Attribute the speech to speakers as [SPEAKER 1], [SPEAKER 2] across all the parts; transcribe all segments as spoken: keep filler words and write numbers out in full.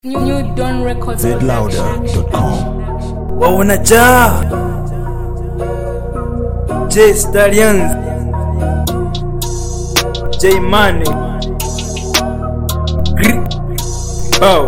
[SPEAKER 1] New Dawn Records.
[SPEAKER 2] zed louder dot com.
[SPEAKER 3] Waona ja J Stallions, J Money, oh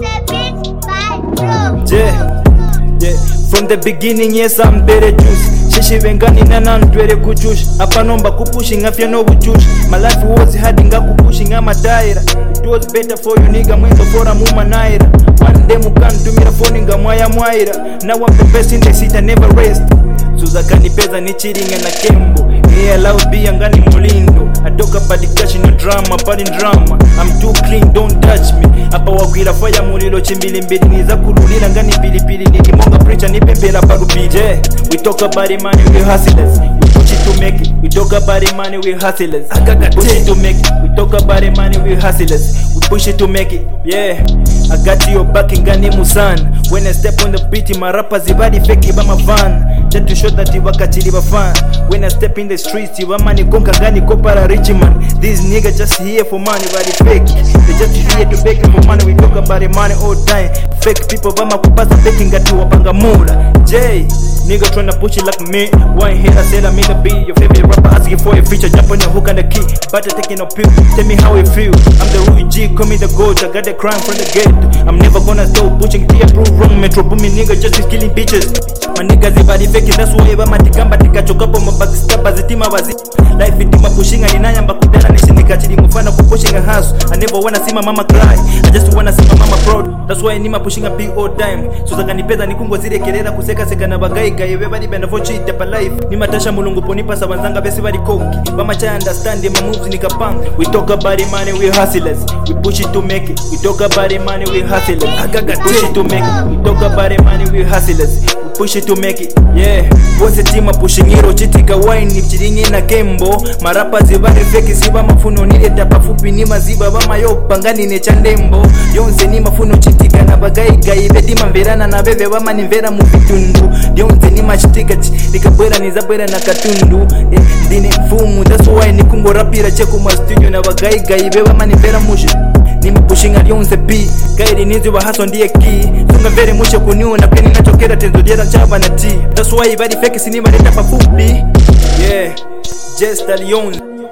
[SPEAKER 3] yeah, yeah. From the beginning, yes, I'm better juice. Shishi vengani nana ntwere kuchush. Apa nomba kupushing afya no buchush. My life was hard nga kupushing ama daira. It was better for you nigga mwendo fora muma naira. One day mukantumira phone nga mwaya mwaira. Now I'm the best in the city, I never rest. Suza kanipeza ni chiringa na kembo. Yeah, loud be ngani mulindo. I talk about the cash, no drama, but in drama I'm too clean, don't touch me. Apa wagwira fire mulilo chimbili mbili niza kululila ngani pilipili nikimonga preacher nipembela parubije. We talk about the money, we hustlers. We push it to make it. We talk about the money, we hustlers. I got push it to make it. We talk about the money, we hustlers. We push it to make it. Yeah, I got your back ngani musan. When I step on the beat, my rappers ibadi fake ba my van. Just to show that you wakachili ba fan. When I step in the streets, you money konka ngani kopara rich man. These niggas just here for money, but they fake. They just here to beg for money. We talk about the money all time. Fake people bama kupasa begging ngati wabanga mula. J nigga tryna push it like me. One hit I said I'm in the beat. Your favorite rapper asking for a feature. Jump on the hook and the key. Butter taking a pill. Tell me how it feel. I'm the Rudy G, call me the goat. I got the crime from the gate. I'm never gonna stop pushing T prove wrong. Metro booming nigga just is killing bitches. My niggas ibadi fake. That's why bama tikamba tikachokapo mabakstaba zitima bazi. Life itima pushing and inayamba kudana nishinika chili mufana ku pushing a house. I never wanna see my mama cry. I just wanna see my mama proud. That's why nima pushing a big old time. So zakanipeza nikungo zile kelera kuseka seka na bagai. Everybody been for cheat up life. Ni matasha mulungu ponipa sabanzanga besi bali koki. Mama cha understand my moves nikapanga. We talk about the money, we hustlers. We push it to make it. We talk about the money, we hustlers. I got push it to make it. We talk about the money, we hustlers. We push it to make it. Yeah. Wose tima pushing hero chitika wine ni chiringi na kembo. Marapa zibari fake siba mafuno nile tapa fupi ni maziba bama yo pangani ne chandembo. Yonse ni mafuno chitika na bagai gai beti mamverana na bebe bama ni vera mufitundu. Yonse ni machitika nikabwera nizabwera na katundu. Eh, ndine mfumu that's why nikungo rapira cheko ma studio na bagai gai beba mani vera mushi. Ni pushing ali yonse p. Gaidi nizi wa haso ndiye key. Sunga vere mushe kuniu na peni nachokera tenzo dieta chaba na tea. That's why ibadi fake sinima leta pafupi. Yeah, just a lion.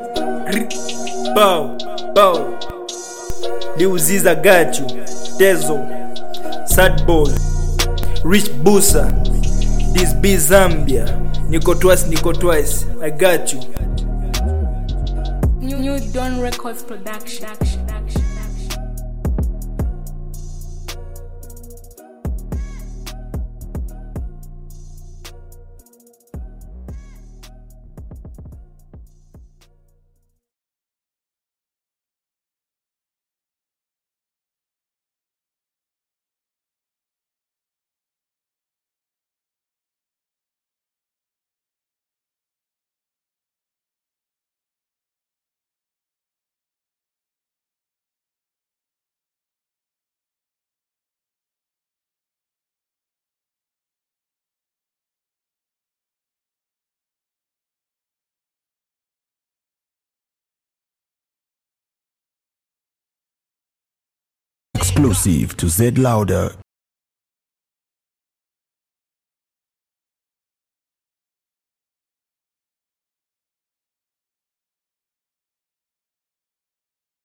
[SPEAKER 3] Bow, bow. Liuziza got you. Tezo, sad boy, rich busa. This be Zambia. Niko twice, Niko twice. I got you.
[SPEAKER 1] New, New Dawn Records production.
[SPEAKER 2] Exclusive to zed louder